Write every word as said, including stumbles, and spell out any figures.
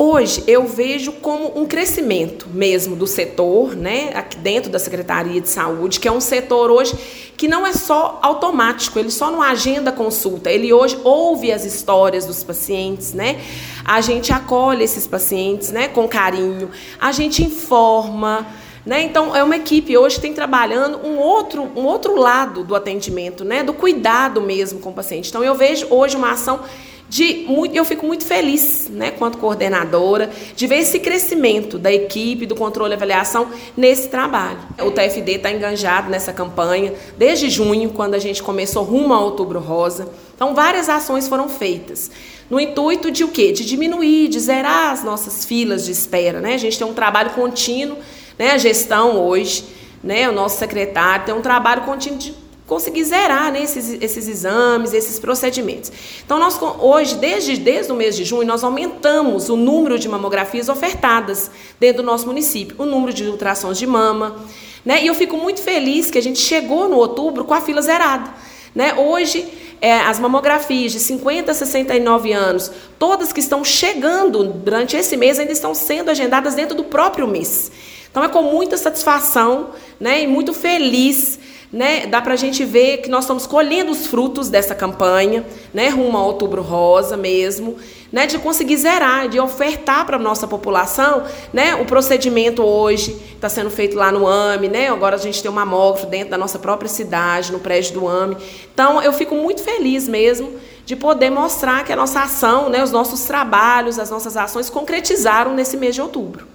Hoje eu vejo como um crescimento mesmo do setor, né, aqui dentro da Secretaria de Saúde, que é um setor hoje que não é só automático, ele só não agenda consulta, ele hoje ouve as histórias dos pacientes, né, a gente acolhe esses pacientes, né, com carinho, a gente informa, né, então é uma equipe hoje que tem trabalhando um outro, um outro lado do atendimento, né, do cuidado mesmo com o paciente. Então eu vejo hoje uma ação De, muito, eu fico muito feliz, né, quanto coordenadora, de ver esse crescimento da equipe, do controle e avaliação nesse trabalho. O T F D está enganjado nessa campanha desde junho, quando a gente começou rumo ao Outubro Rosa. Então, várias ações foram feitas no intuito de o quê? De diminuir, de zerar as nossas filas de espera, né? A gente tem um trabalho contínuo, né? A gestão hoje, né? O nosso secretário tem um trabalho contínuo de conseguir zerar, né, esses, esses exames, esses procedimentos. Então, nós hoje, desde, desde o mês de junho, nós aumentamos o número de mamografias ofertadas dentro do nosso município, o número de ultrassons de mama, né, e eu fico muito feliz que a gente chegou no outubro com a fila zerada. Né? Hoje, é, as mamografias de cinquenta a sessenta e nove anos, todas que estão chegando durante esse mês, ainda estão sendo agendadas dentro do próprio mês. Então, é com muita satisfação, né, e muito feliz, né, dá para a gente ver que nós estamos colhendo os frutos dessa campanha, né, rumo ao Outubro Rosa mesmo, né, de conseguir zerar, de ofertar para a nossa população, né, o procedimento hoje está sendo feito lá no A M E, né, agora a gente tem um mamógrafo dentro da nossa própria cidade, no prédio do A M E. Então, eu fico muito feliz mesmo de poder mostrar que a nossa ação, né, os nossos trabalhos, as nossas ações concretizaram nesse mês de outubro.